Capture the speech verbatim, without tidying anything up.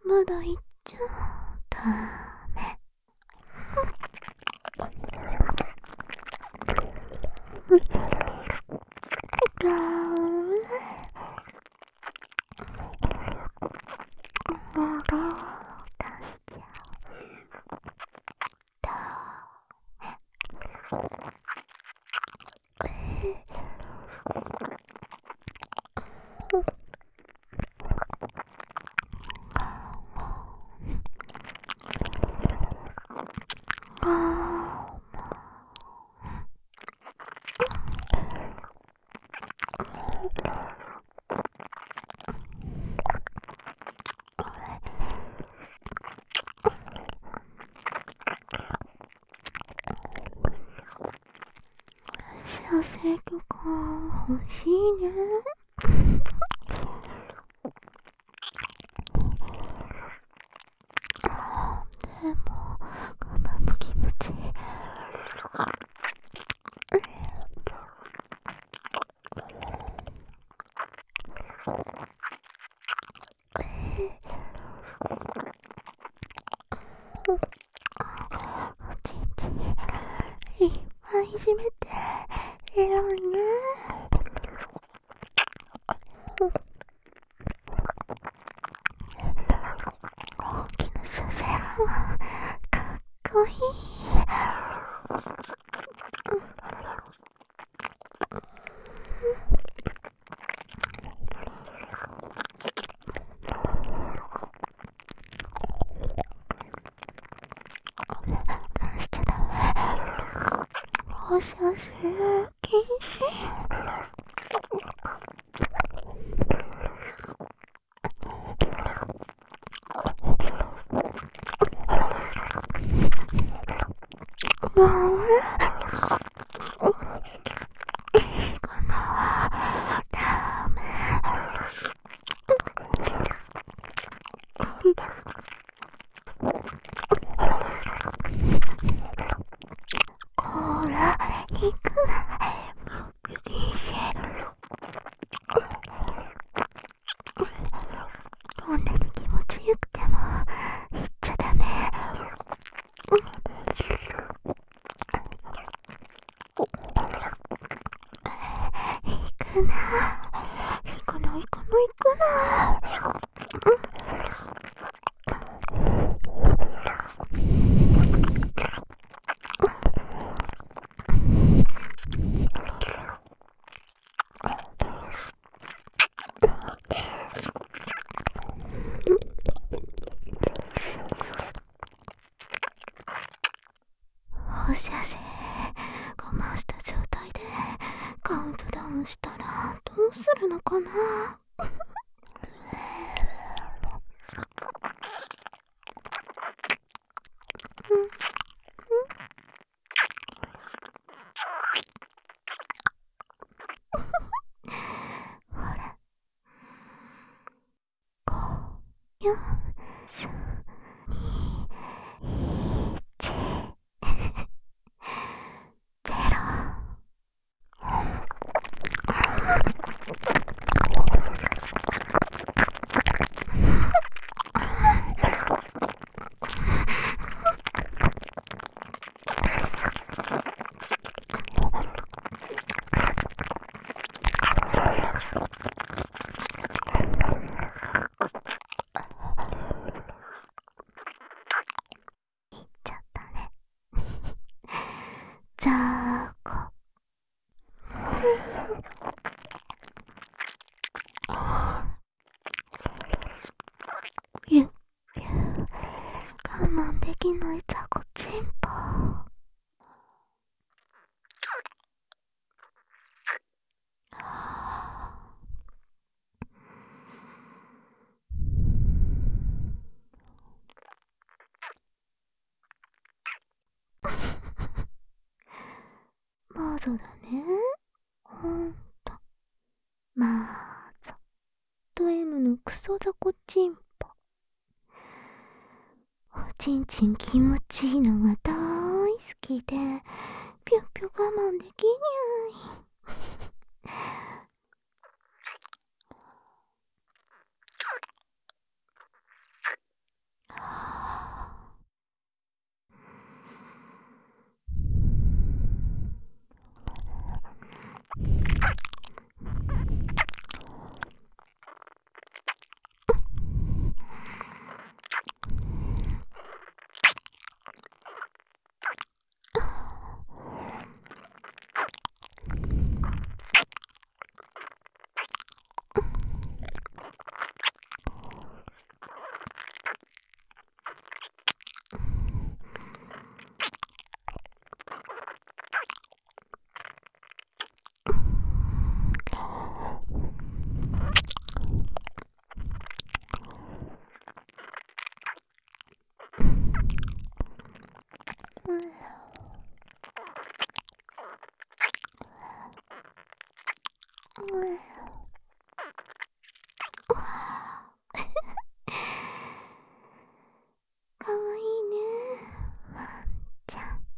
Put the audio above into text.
まだ言っちゃダメ。射精許可欲しいね。でも我慢も気持ちいい。おちんちんいっぱいいじめて偉いね。大きな射精がかっこいい。出しちゃダメ。お射精禁止。ダメ。いくのはダメ。こら、行くな。禁止。飛んでる気持ちよくても行っちゃダメ。行くな。行くの行くの行くな。放射線我慢した状態でカウントダウンしたらどうするのかな。ほら、ご、よん、さん、に、いち、ゼロ。いっちゃったね。ざーこ。ゆっゆ我慢できないザコチンポ。まだだね。ほんと。まーぞ。と M のクソザコチンポ。おちんちん気持ちいいのが大好きで、ぴょぴょ我慢できにゃい。 かわいいね、ワンちゃん。